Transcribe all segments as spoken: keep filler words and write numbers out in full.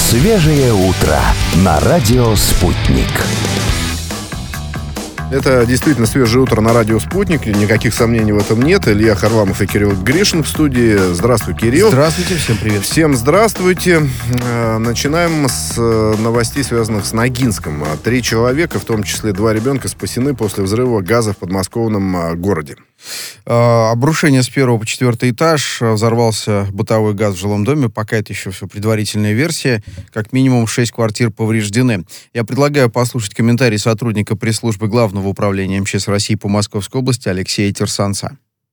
Свежее утро на радио «Спутник». Это действительно свежее утро на радио «Спутник». Никаких сомнений в этом нет. Илья Харламов и Кирилл Гришин в студии. Здравствуй, Кирилл. Здравствуйте, всем привет. Всем здравствуйте. Начинаем с новостей, связанных с Ногинском. Три человека, в том числе два ребенка, спасены после взрыва газа в подмосковном городе. Обрушение с первого по четвертый этаж. Взорвался бытовой газ в жилом доме. Пока это еще все предварительная версия. Как минимум шесть квартир повреждены. Я предлагаю послушать комментарий сотрудника пресс-службы Главного управления МЧС России по Московской области Алексея Терсанца.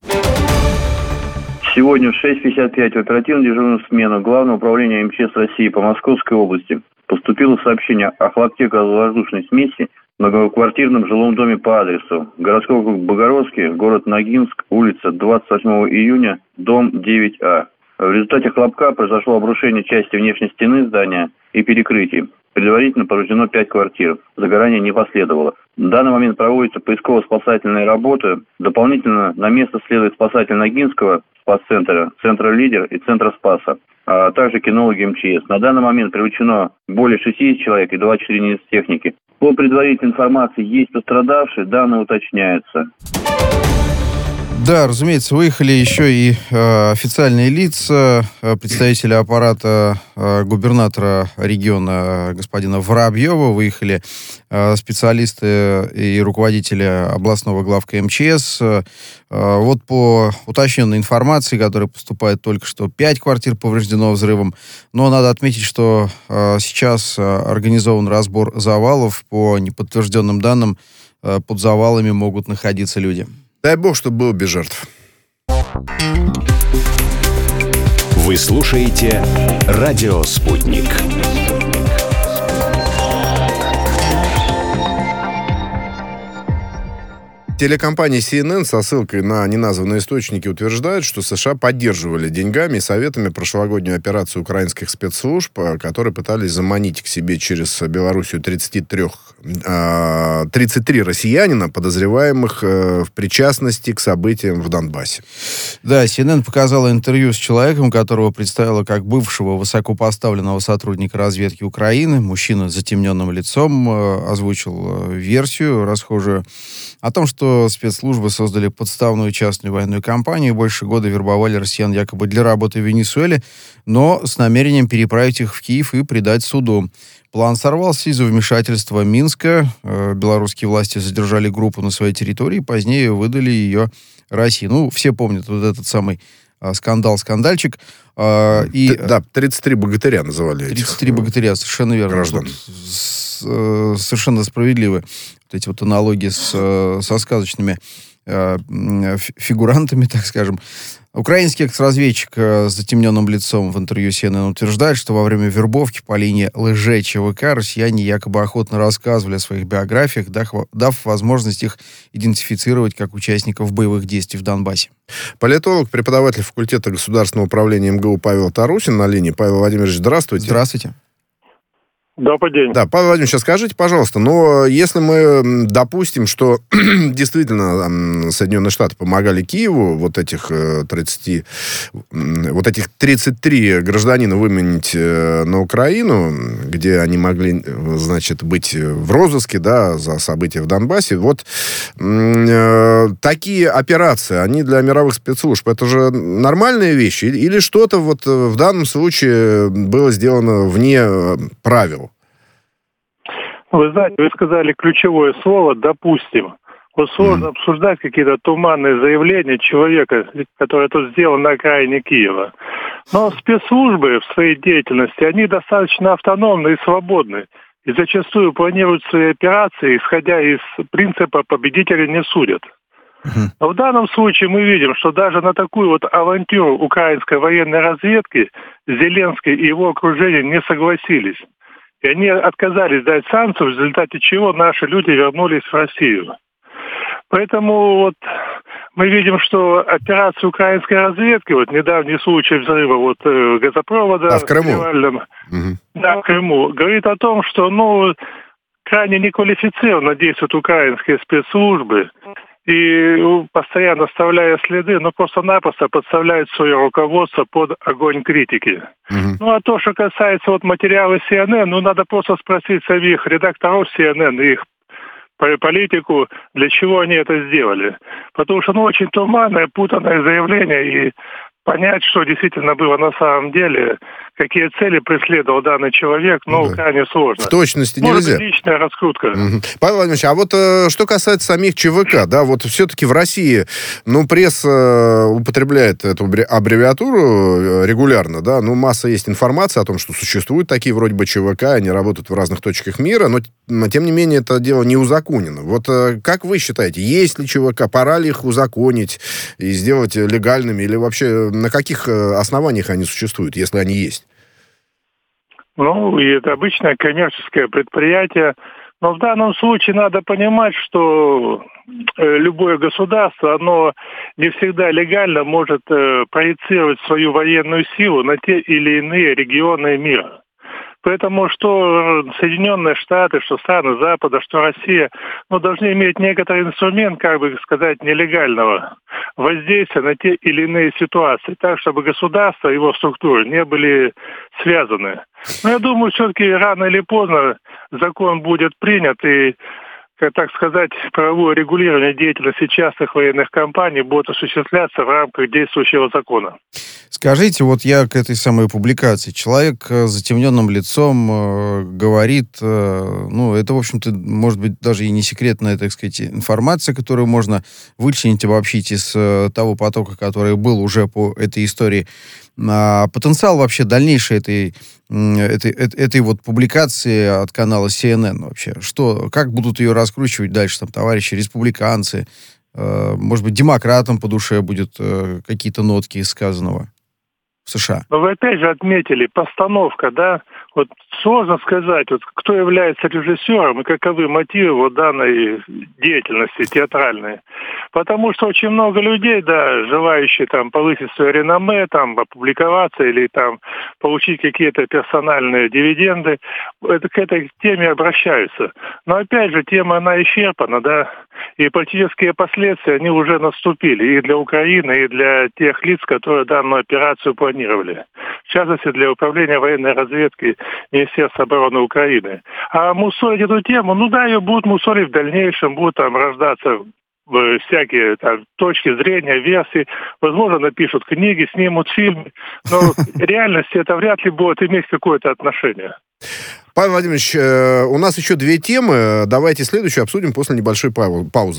Сегодня в шесть пятьдесят пять в оперативно-дежурную смену Главного управления МЧС России по Московской области поступило сообщение о хлопке газовоздушной смеси в многоквартирном жилом доме по адресу городской округ Богородский, город Ногинск, улица двадцать восьмого июня, дом девять А. В результате хлопка произошло обрушение части внешней стены здания и перекрытий. Предварительно повреждено пять квартир. Загорания не последовало. В данный момент проводятся поисково-спасательные работы. Дополнительно на место следует спасатель Ногинского спас-центра, центра «Лидер» и центра «Спаса», а также кинологи МЧС. На данный момент привлечено более шестьдесят человек и двадцать четыре единицы техники. По предварительной информации есть пострадавшие, данные уточняются. Да, разумеется, выехали еще и э, официальные лица, э, представители аппарата э, губернатора региона э, господина Воробьева, выехали э, специалисты и руководители областного главка МЧС. Э, вот по уточненной информации, которая поступает только что, пять квартир повреждено взрывом, но надо отметить, что э, сейчас э, организован разбор завалов. По неподтвержденным данным, э, под завалами могут находиться люди. Дай бог, чтобы было без жертв. Вы слушаете радио «Спутник». Телекомпания си эн эн со ссылкой на неназванные источники утверждает, что США поддерживали деньгами и советами прошлогоднюю операцию украинских спецслужб, которые пытались заманить к себе через Белоруссию тридцать три, тридцать три россиянина, подозреваемых в причастности к событиям в Донбассе. Да, си эн эн показала интервью с человеком, которого представила как бывшего высокопоставленного сотрудника разведки Украины. Мужчина с затемненным лицом озвучил версию расхожую о том, что спецслужбы создали подставную частную военную компанию и больше года вербовали россиян якобы для работы в Венесуэле, но с намерением переправить их в Киев и предать суду. План сорвался из-за вмешательства Минска. Белорусские власти задержали группу на своей территории, позднее выдали ее России. Ну, все помнят вот этот самый скандал-скандальчик. И... Да, тридцать три богатыря называли этих. тридцать три богатыря, совершенно верно. Граждан. Совершенно справедливы вот эти вот аналогии с, со сказочными э, фигурантами, так скажем. Украинский экс-разведчик с затемненным лицом в интервью си эн эн утверждает, что во время вербовки по линии ЛЖ-ЧВК россияне якобы охотно рассказывали о своих биографиях, дав, дав возможность их идентифицировать как участников боевых действий в Донбассе. Политолог, преподаватель факультета государственного управления эм гэ у Павел Тарусин на линии. Павел Владимирович, здравствуйте. Здравствуйте. Добрый день. Да, Павел Владимирович, скажите, пожалуйста, но если мы допустим, что действительно Соединенные Штаты помогали Киеву вот этих тридцать, вот этих тридцать три гражданина выманить на Украину, где они могли, значит, быть в розыске, да, за события в Донбассе, вот э, такие операции, они для мировых спецслужб, это же нормальная вещь? Или, или что-то вот в данном случае было сделано вне правил? Вы знаете, вы сказали ключевое слово «допустим». Вот сложно mm. обсуждать какие-то туманные заявления человека, который это сделал на окраине Киева. Но спецслужбы в своей деятельности, они достаточно автономны и свободны. И зачастую планируют свои операции, исходя из принципа «победители не судят». Mm. Но в данном случае мы видим, что даже на такую вот авантюру украинской военной разведки Зеленский и его окружение не согласились. И они отказались дать санкцию, в результате чего наши люди вернулись в Россию. Поэтому вот мы видим, что операция украинской разведки, вот недавний случай взрыва вот э, газопровода... А в Крыму? Угу. Да, в Крыму. Говорит о том, что, ну, крайне неквалифицированно действуют украинские спецслужбы. и постоянно оставляя следы, но просто-напросто подставляют свое руководство под огонь критики. Uh-huh. Ну, а то, что касается вот материала Си Эн Эн, ну, надо просто спросить самих редакторов Си Эн Эн и их политику, для чего они это сделали. Потому что, ну, очень туманное, путанное заявление, и понять, что действительно было на самом деле, какие цели преследовал данный человек, ну, да. крайне сложно. В точности Может нельзя. Может быть, личная раскрутка. Угу. Павел Владимирович, а вот э, что касается самих ЧВК, да, вот все-таки в России, ну, пресса э, употребляет эту аббревиатуру регулярно, да, ну, масса есть информации о том, что существуют такие вроде бы ЧВК, они работают в разных точках мира, но, но тем не менее, это дело не узаконено. Вот э, как вы считаете, есть ли ЧВК, пора ли их узаконить и сделать легальными, или вообще на каких основаниях они существуют, если они есть? Ну, и это обычное коммерческое предприятие. Но в данном случае надо понимать, что любое государство, оно не всегда легально может проецировать свою военную силу на те или иные регионы мира. Поэтому что Соединенные Штаты, что страны Запада, что Россия, ну, должны иметь некоторый инструмент, как бы сказать, нелегального воздействия на те или иные ситуации, так, чтобы государство и его структуры не были связаны. Но я думаю, все-таки рано или поздно закон будет принят, и, как так сказать, правовое регулирование деятельности частных военных компаний будет осуществляться в рамках действующего закона. Скажите, вот я к этой самой публикации. Человек с затемненным лицом э, говорит, э, ну, это, в общем-то, может быть, даже и не секретная, так сказать, информация, которую можно вычленить, обобщить из э, того потока, который был уже по этой истории. А потенциал вообще дальнейшей этой, этой, этой, этой вот публикации от канала Си Эн Эн вообще? Что, как будут ее раскручивать дальше там товарищи республиканцы? Э, может быть, демократам по душе будет э, какие-то нотки из сказанного в США? Но вы опять же отметили, постановка, да? Вот сложно сказать, вот кто является режиссером и каковы мотивы вот данной деятельности театральной. Потому что очень много людей, да, желающие там повысить свое реноме, там, опубликоваться или там получить какие-то персональные дивиденды, это, к этой теме обращаются. Но опять же, тема, она исчерпана, да, и политические последствия, они уже наступили и для Украины, и для тех лиц, которые данную операцию планировали. В частности, для Управления военной разведки Министерства обороны Украины. А мусолить эту тему, ну да, ее будут мусолить в дальнейшем, будут там рождаться всякие там точки зрения, версии. Возможно, напишут книги, снимут фильмы. Но в реальности это вряд ли будет иметь какое-то отношение. Павел Владимирович, у нас еще две темы. Давайте следующую обсудим после небольшой паузы.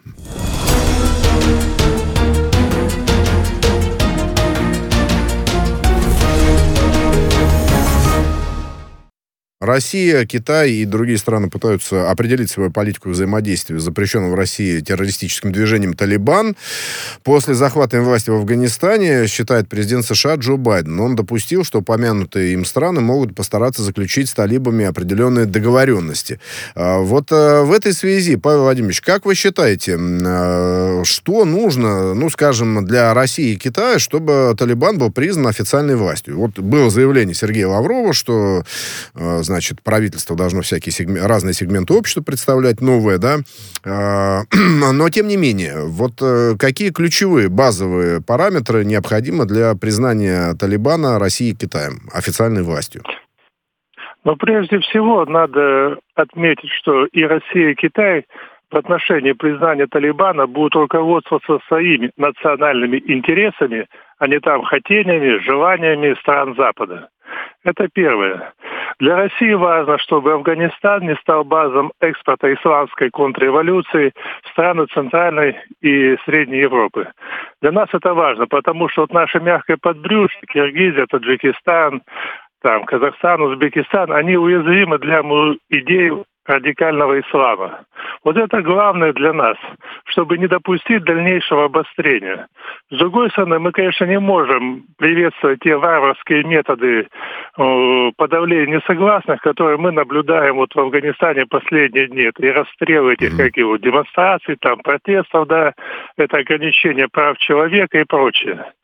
Россия, Китай и другие страны пытаются определить свою политику взаимодействия с запрещенным в России террористическим движением «Талибан». После захвата им власти в Афганистане, считает президент США Джо Байден, он допустил, что упомянутые им страны могут постараться заключить с талибами определенные договоренности. Вот в этой связи, Павел Владимирович, как вы считаете, что нужно, ну, скажем, для России и Китая, чтобы Талибан был признан официальной властью? Вот было заявление Сергея Лаврова, что, значит, правительство должно всякие сегм... разные сегменты общества представлять, новые, да, но, тем не менее, вот какие ключевые базовые параметры необходимы для признания Талибана Россией и Китаем официальной властью? Но прежде всего надо отметить, что и Россия, и Китай в отношении признания Талибана будут руководствоваться своими национальными интересами, а не там хотениями, желаниями стран Запада. Это первое. Для России важно, чтобы Афганистан не стал базом экспорта исламской контрреволюции в страны Центральной и Средней Европы. Для нас это важно, потому что вот наше мягкое подбрюшье, Киргизия, Таджикистан, там, Казахстан, Узбекистан, они уязвимы для идей радикального ислама. Вот это главное для нас, чтобы не допустить дальнейшего обострения. С другой стороны, мы, конечно, не можем приветствовать те варварские методы э, подавления несогласных, которые мы наблюдаем вот в Афганистане последние дни. Это и расстрелы этих, mm-hmm. как его, демонстраций, там, протестов, да, это ограничение прав человека и прочее.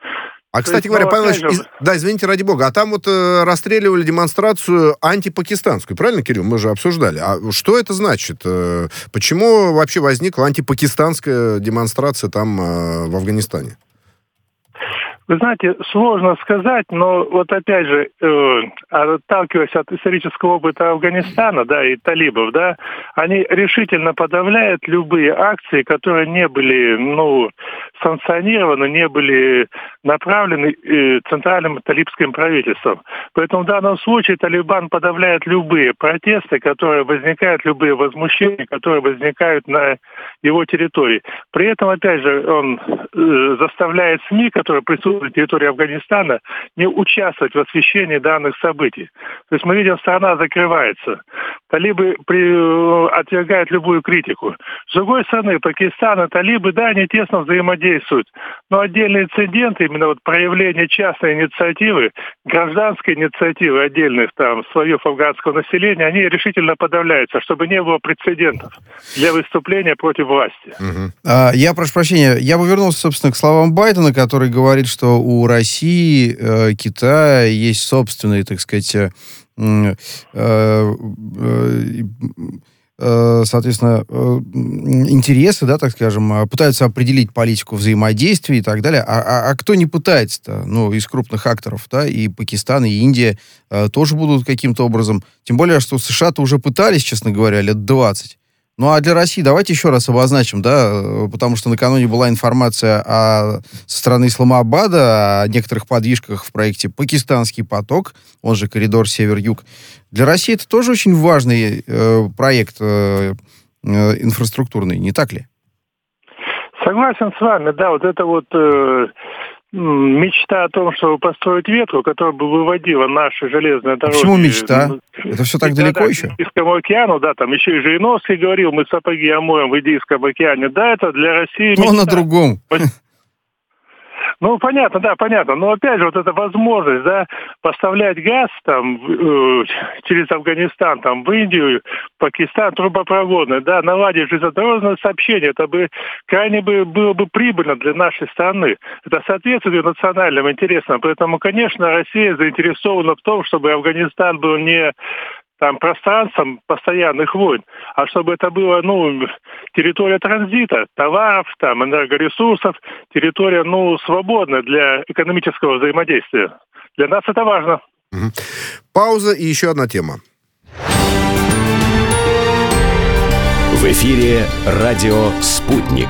А, кстати говоря, Павел Ильич, из... да, извините, ради бога, а там вот э, расстреливали демонстрацию антипакистанскую, правильно, Кирилл? Мы же обсуждали. А что это значит? Э, почему вообще возникла антипакистанская демонстрация там э, в Афганистане? Вы знаете, сложно сказать, но вот опять же, э, отталкиваясь от исторического опыта Афганистана, да, и талибов, да, они решительно подавляют любые акции, которые не были, ну, санкционированы, не были направлены э, центральным талибским правительством. Поэтому в данном случае Талибан подавляет любые протесты, которые возникают, любые возмущения, которые возникают на его территории. При этом, опять же, он э, заставляет СМИ, которые присутствуют на территории Афганистана, не участвовать в освещении данных событий. То есть мы видим, страна закрывается. Талибы при, отвергают любую критику. С другой стороны, Пакистан и талибы, да, они тесно взаимодействуют. Но отдельные инциденты, именно вот проявление частной инициативы, гражданской инициативы отдельных там слоев афганского населения, они решительно подавляются, чтобы не было прецедентов для выступления против власти. Угу. А, я прошу прощения, я бы вернулся, собственно, к словам Байдена, который говорит, что у России, э, Китая есть собственные, так сказать, э, э, э, э, соответственно, э, интересы, да, так скажем, пытаются определить политику взаимодействия и так далее. А, а, а кто не пытается-то? Ну, из крупных акторов, да, и Пакистан, и Индия э, тоже будут каким-то образом. Тем более, что США-то уже пытались, честно говоря, лет двадцать. Ну, а для России давайте еще раз обозначим, да, потому что накануне была информация о, со стороны Исламабада о некоторых подвижках в проекте «Пакистанский поток», он же коридор Север-Юг. Для России это тоже очень важный э, проект э, э, инфраструктурный, не так ли? Согласен с вами, да, вот это вот... Э... мечта о том, чтобы построить ветку, которая бы выводила наши железные дороги. Почему мечта? Это все так да, далеко да, еще? К Индийскому океану, да, там еще и Жириновский говорил, мы сапоги омоем в Индийском океане. Да, это для России мечта. Но на другом. Ну, понятно, да, понятно. Но опять же, вот эта возможность, да, поставлять газ там э, через Афганистан, там, в Индию, Пакистан, трубопроводный, да, наладить железнодорожное сообщение, это бы крайне бы, было бы прибыльно для нашей страны. Это соответствует национальным интересам. Поэтому, конечно, Россия заинтересована в том, чтобы Афганистан был не там пространством постоянных войн, а чтобы это было, ну, территория транзита, товаров, там, энергоресурсов, территория, ну, свободная для экономического взаимодействия. Для нас это важно. Угу. Пауза и еще одна тема. В эфире радио «Спутник».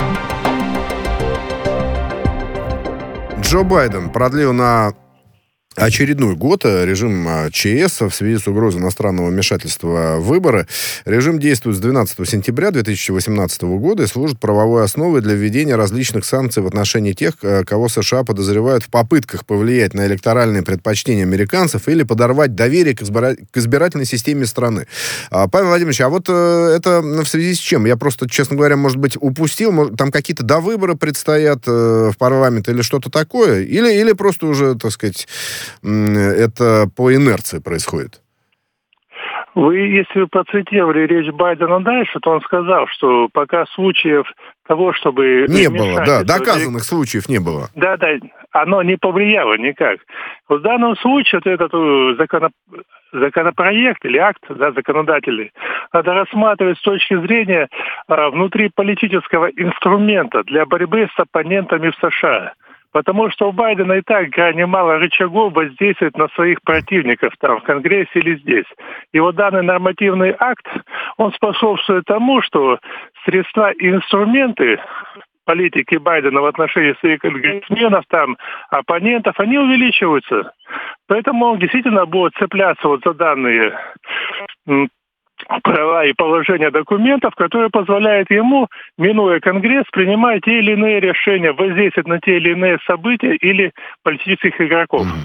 Джо Байден продлил на очередной год режим ЧС в связи с угрозой иностранного вмешательства в выборы. Режим действует с двенадцатого сентября две тысячи восемнадцатого года и служит правовой основой для введения различных санкций в отношении тех, кого США подозревают в попытках повлиять на электоральные предпочтения американцев или подорвать доверие к, избира... к избирательной системе страны. Павел Владимирович, а вот это в связи с чем? Я просто, честно говоря, может быть, упустил. Может, там какие-то довыборы предстоят в парламент или что-то такое? Или, или просто уже, так сказать, это по инерции происходит? Вы, если вы процитировали речь Байдена дальше, то он сказал, что пока случаев того, чтобы... Не было, да, доказанных или... случаев не было. Да, да, оно не повлияло никак. В данном случае вот этот законоп... законопроект или акт, да, законодательный, надо рассматривать с точки зрения а, внутриполитического инструмента для борьбы с оппонентами в США. Потому что у Байдена и так крайне мало рычагов воздействовать на своих противников там, в Конгрессе или здесь. И вот данный нормативный акт, он способствует тому, что средства и инструменты политики Байдена в отношении своих конгрессменов, там, оппонентов, они увеличиваются. Поэтому он действительно будет цепляться вот за данные права и положения документов, которые позволяют ему, минуя Конгресс, принимать те или иные решения, воздействовать на те или иные события или политических игроков.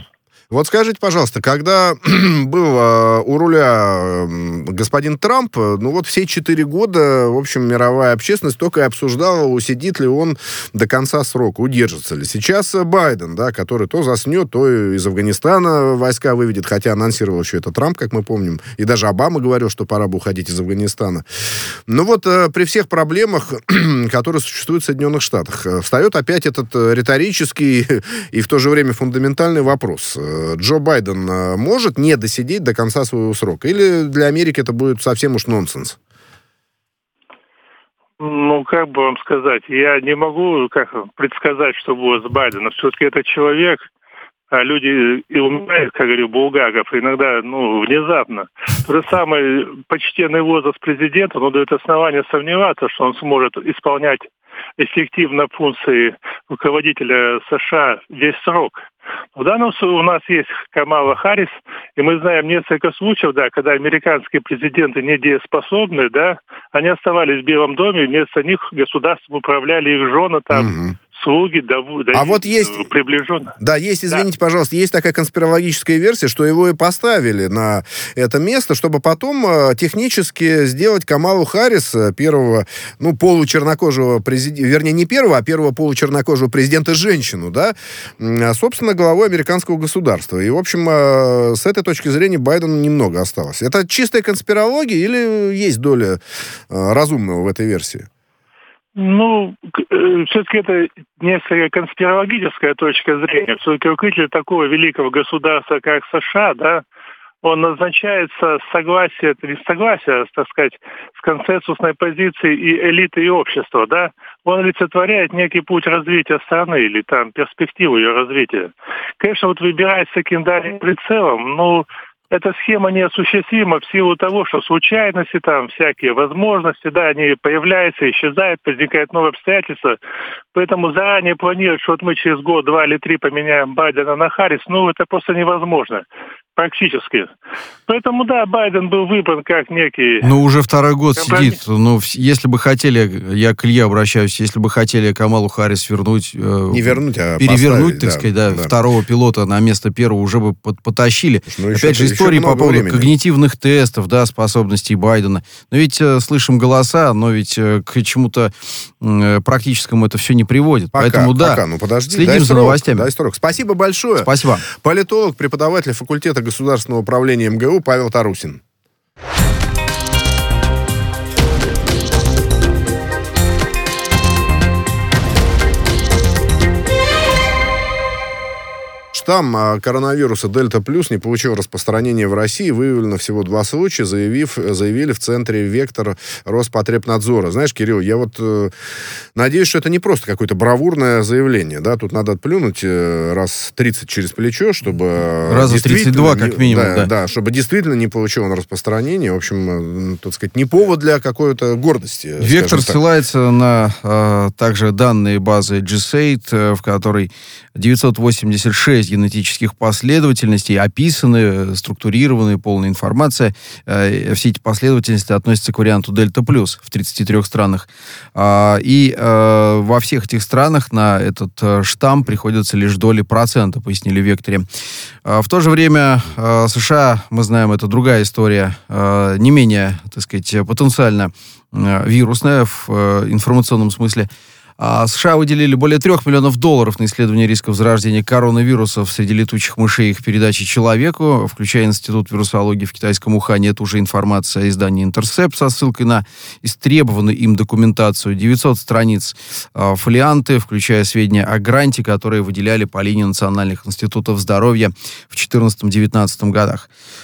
Вот скажите, пожалуйста, когда был э, у руля э, господин Трамп, ну вот все четыре года, в общем, мировая общественность только и обсуждала, усидит ли он до конца срока, удержится ли. Сейчас Байден, да, который то заснет, то из Афганистана войска выведет, хотя анонсировал еще это Трамп, как мы помним, и даже Обама говорил, что пора бы уходить из Афганистана. Но вот э, при всех проблемах, которые существуют в Соединенных Штатах, э, встает опять этот э, риторический и в то же время фундаментальный вопрос. Джо Байден может не досидеть до конца своего срока? Или для Америки это будет совсем уж нонсенс? Ну, как бы вам сказать, я не могу как предсказать, что будет с Байденом. Все-таки это человек, а люди и умирают, как говорил Булгаков, иногда, ну, внезапно. То же самое, почтенный возраст президента, но дает основания сомневаться, что он сможет исполнять эффективно функции руководителя США весь срок. В данном случае у нас есть Камала Харрис, и мы знаем несколько случаев, да, когда американские президенты недееспособны, да, они оставались в Белом доме, вместо них государством управляли их жены, там, угу. слуги, да, а вот есть приближенные. Да, есть, извините, да. пожалуйста, есть такая конспирологическая версия, что его и поставили на это место, чтобы потом э, технически сделать Камалу Харрис, первого, ну, получернокожего президента, вернее, не первого, а первого получернокожего президента женщину, да, э, собственно, главой американского государства. И, в общем, э, с этой точки зрения Байдену немного осталось. Это чистая конспирология или есть доля э, разумного в этой версии? Ну, все-таки это несколько конспирологическая точка зрения. Все-таки руководитель такого великого государства, как США, да, он назначается с согласия, это не согласие, а, так сказать, с консенсусной позицией и элиты, и общества, да. Он олицетворяет некий путь развития страны или там перспективу ее развития. Конечно, вот выбирать с таким дальним прицелом, ну, эта схема неосуществима в силу того, что случайности, там, всякие возможности, да, они появляются, исчезают, возникают новые обстоятельства. Поэтому заранее планировать, что вот мы через год, два или три поменяем Байдена на Харрис, ну, это просто невозможно. Практически. Поэтому, да, Байден был выбран как некий... Ну, уже второй год компромисс. сидит. Ну, если бы хотели, я к Илье обращаюсь, если бы хотели Камалу Харрис вернуть... Не вернуть, а перевернуть, поставить, так да, сказать, да, да. второго пилота на место первого уже бы потащили. Ну, Опять еще, же, истории еще по поводу времени. когнитивных тестов, да, способностей Байдена. Но ведь э, слышим голоса, но ведь э, к чему-то э, практическому это все не приводит. Пока, Поэтому, да, пока, ну подожди, следим дай за срок, новостями. Дай срок. Спасибо большое. Спасибо. Политолог, преподаватель факультета государственного управления эм гэ у Павел Тарусин. Штамм коронавируса Дельта Плюс не получил распространения в России. Выявлено всего два случая, заявив, заявили в центре «Вектор» Роспотребнадзора. Знаешь, Кирилл, я вот э, надеюсь, что это не просто какое-то бравурное заявление. Да? Тут надо отплюнуть э, раз тридцать через плечо, чтобы... Раза тридцать два, как минимум, да, да. Да, чтобы действительно не получил он распространение. В общем, э, так сказать, не повод для какой-то гордости. «Вектор» ссылается на э, также данные базы джи сейт, э, в которой девятьсот восемьдесят шесть генетических последовательностей описаны, структурированы, полная информация. Э, все эти последовательности относятся к варианту Дельта Плюс в тридцати трёх странах. Э, и э, во всех этих странах на этот э, штамм приходится лишь доли процента, пояснили в «Векторе». Э, в то же время э, США, мы знаем, это другая история, э, не менее, так сказать, потенциально э, вирусная в э, информационном смысле. А США выделили более трех миллионов долларов на исследование рисков зарождения коронавирусов среди летучих мышей и их передачи человеку, включая Институт вирусологии в китайском Ухане. Это уже информация издания «Интерсепт» со ссылкой на истребованную им документацию. девятьсот страниц э, фолианты, включая сведения о гранте, которые выделяли по линии национальных институтов здоровья в четырнадцатом-девятнадцатом годах.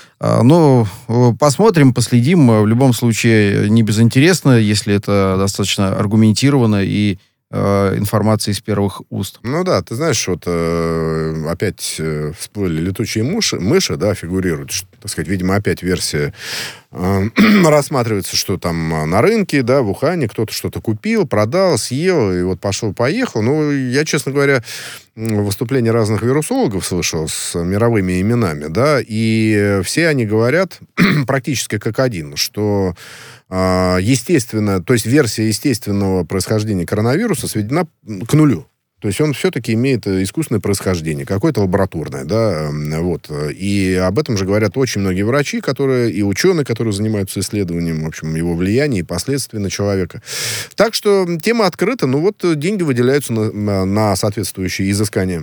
Ну, посмотрим, последим. В любом случае, не безинтересно, если это достаточно аргументированно и э, информация из первых уст. Ну да, ты знаешь, вот э, опять э, всплыли летучие мыши, мыши, да, фигурируют, что, так сказать, видимо, опять версия э, рассматривается, что там на рынке, да, в Ухане кто-то что-то купил, продал, съел, и вот пошел-поехал. Ну, я, честно говоря, выступления разных вирусологов слышал с мировыми именами, да, и все они говорят практически как один, что э, естественно, то есть версия естественного происхождения коронавируса сведена к нулю. То есть он все-таки имеет искусственное происхождение, какое-то лабораторное, да, вот. И об этом же говорят очень многие врачи, которые, и ученые, которые занимаются исследованием, в общем, его влияния и последствий на человека. Так что тема открыта, ну вот деньги выделяются на, на соответствующие изыскания.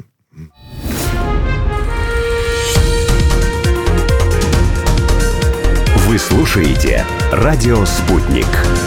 Вы слушаете «Радио Спутник».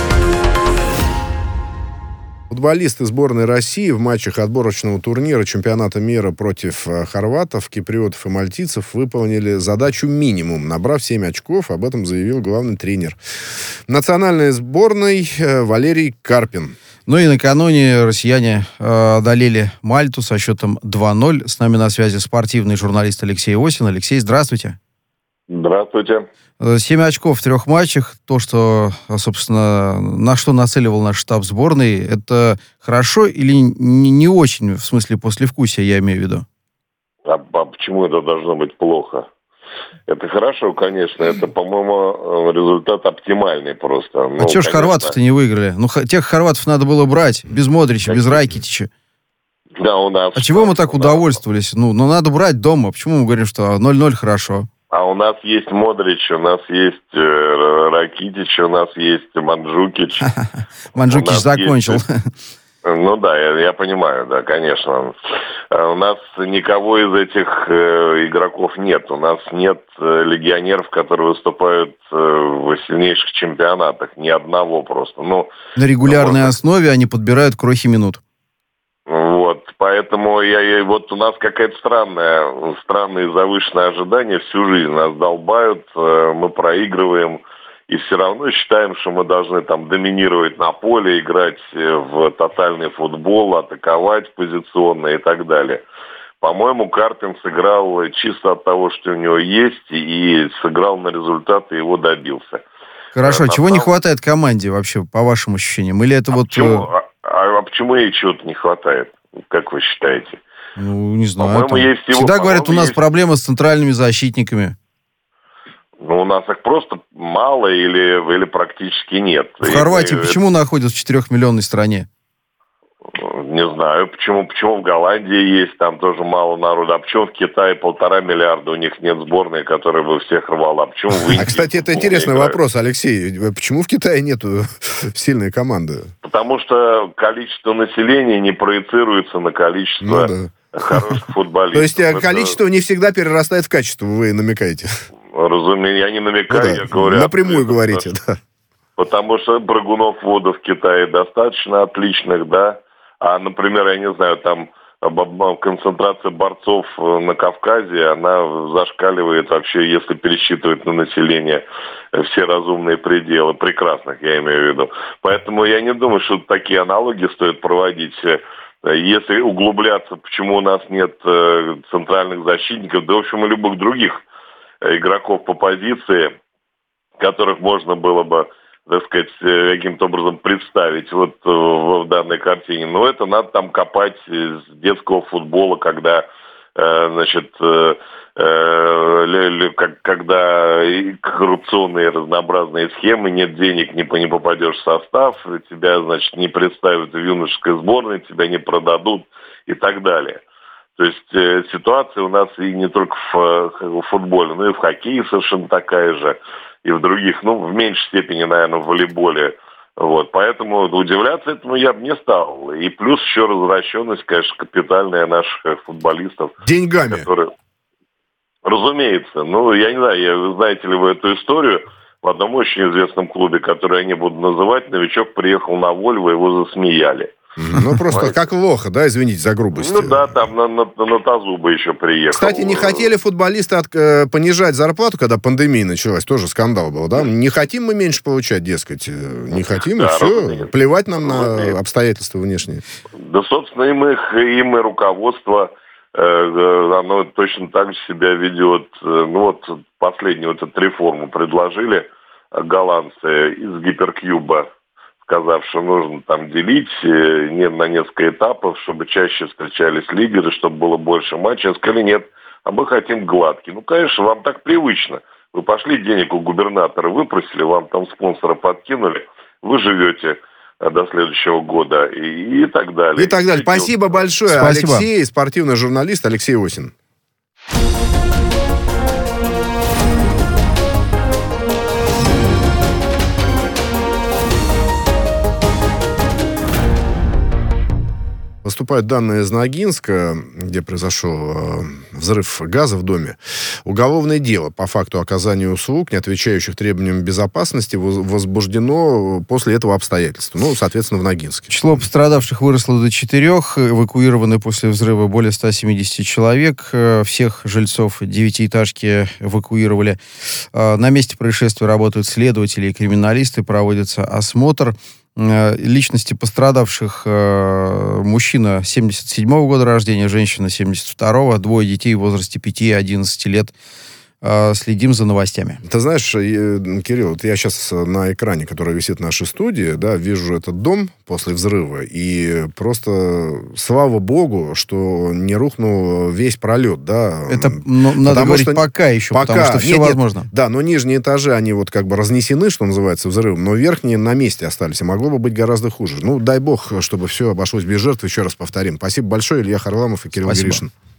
Футболисты сборной России в матчах отборочного турнира чемпионата мира против хорватов, киприотов и мальтийцев выполнили задачу минимум, набрав семь очков. Об этом заявил главный тренер национальной сборной Валерий Карпин. Ну и накануне россияне э, одолели Мальту со счетом два ноль. С нами на связи спортивный журналист Алексей Осин. Алексей, здравствуйте. Здравствуйте. Семь очков в трех матчах. То, что, собственно, на что нацеливал наш штаб сборной, это хорошо или не, не очень, в смысле послевкусия, я имею в виду? А, а почему это должно быть плохо? Это хорошо, конечно. Это, по-моему, результат оптимальный просто. А ну, чего ж хорватов-то не выиграли? Ну, х- тех хорватов надо было брать. Без Модрича, без Райкитича. Да, у нас... А чего мы так удовольствовались? Ну, ну, надо брать дома. Почему мы говорим, что ноль ноль хорошо? А у нас есть Модрич, у нас есть э, Ракитич, у нас есть Манджукич. Манджукич закончил. Есть... Ну да, я, я понимаю, да, конечно. У нас никого из этих э, игроков нет. У нас нет э, легионеров, которые выступают э, в сильнейших чемпионатах. Ни одного просто. Ну, На регулярной можно... основе они подбирают крохи минут. Вот, поэтому я, я, вот у нас какая-то странная, странные завышенные ожидания всю жизнь. Нас долбают, э, мы проигрываем. И все равно считаем, что мы должны там доминировать на поле, играть в тотальный футбол, атаковать позиционно и так далее. По-моему, Карпин сыграл чисто от того, что у него есть, и сыграл на результат, и его добился. Хорошо, а чего там... не хватает команде вообще, по вашим ощущениям? Или это а вот... Почему? А, а, а почему ей чего-то не хватает? Как вы считаете? Ну, не знаю. По-моему, там... есть его... Всегда говорят, у нас есть... проблемы с центральными защитниками. Ну, у нас их просто мало или, или практически нет. В Хорватии мы... почему находятся в четырехмиллионной стране? Не знаю, почему, почему в Голландии есть, там тоже мало народа. А почему в Китае полтора миллиарда, у них нет сборной, которая бы всех рвала? А почему в Индии? А, кстати, это интересный играют? вопрос, Алексей. Почему в Китае нету сильной команды? Потому что количество населения не проецируется на количество ну, да. хороших футболистов. То есть это... количество не всегда перерастает в качество, вы намекаете? Разумеется, я не намекаю, ну, да. я говорю... Напрямую это, говорите, да. Потому что прыгунов в воду в Китае достаточно отличных, да. А, например, я не знаю, там концентрация борцов на Кавказе, она зашкаливает вообще, если пересчитывать на население все разумные пределы, прекрасных, я имею в виду. Поэтому я не думаю, что такие аналогии стоит проводить. Если углубляться, почему у нас нет центральных защитников, да, в общем, и любых других игроков по позиции, которых можно было бы, так сказать, каким-то образом представить вот в, в данной картине. Но это надо там копать с детского футбола, когда, э, значит, э, э, когда коррупционные разнообразные схемы, нет денег, не, не попадешь в состав, тебя, значит, не представят в юношеской сборной, тебя не продадут и так далее. То есть э, ситуация у нас и не только в, в футболе, но и в хоккее совершенно такая же, и в других, ну, в меньшей степени, наверное, в волейболе. Вот, поэтому удивляться этому я бы не стал. И плюс еще развращенность, конечно, капитальная наших футболистов. Деньгами. Которые... Разумеется. Ну, я не знаю, я, знаете ли вы эту историю, в одном очень известном клубе, который я не буду называть, новичок приехал на Вольво, его засмеяли. Ну, просто как лохо, да, извините за грубость. Ну да, там на, на, на Тазубы еще приехал. Кстати, не хотели футболисты от, э, понижать зарплату, когда пандемия началась, тоже скандал был, да? Не хотим мы меньше получать, дескать, не хотим, да, и все, разумеется. Плевать нам разумеется. На обстоятельства внешние. Да, собственно, им их, им и руководство, э, оно точно так же себя ведет. Ну вот, последнюю вот эту реформу предложили голландцы из Гиперкьюба, сказав, что нужно там делить не на несколько этапов, чтобы чаще встречались лидеры, чтобы было больше матчей. Сказали, нет, а мы хотим гладкий. Ну, конечно, вам так привычно. Вы пошли денег у губернатора выпросили, вам там спонсора подкинули, вы живете до следующего года и, и так далее. И так далее. Спасибо большое, Спасибо. Алексей, спортивный журналист Алексей Осин. Поступают данные из Ногинска, где произошел э, взрыв газа в доме. Уголовное дело по факту оказания услуг, не отвечающих требованиям безопасности, возбуждено после этого обстоятельства. Ну, соответственно, в Ногинске. Число пострадавших выросло до четырех. Эвакуированы после взрыва более ста семидесяти человек. Всех жильцов девятиэтажки эвакуировали. На месте происшествия работают следователи и криминалисты. Проводится осмотр. Личности пострадавших: э, мужчина семьдесят седьмого года рождения, женщина семьдесят второго, двое детей в возрасте пяти и одиннадцати лет. Э, следим за новостями. Ты знаешь, Кирилл, вот я сейчас на экране, который висит в нашей студии, да, вижу этот дом после взрыва, и просто слава богу, что не рухнул весь пролет, да. Это ну, надо потому говорить что пока еще, пока, потому что все нет, возможно. Нет, да, но нижние этажи, они вот как бы разнесены, что называется, взрывом, но верхние на месте остались, и могло бы быть гораздо хуже. Ну, дай бог, чтобы все обошлось без жертв, еще раз повторим. Спасибо большое, Илья Харламов и Кирилл Спасибо. Гришин.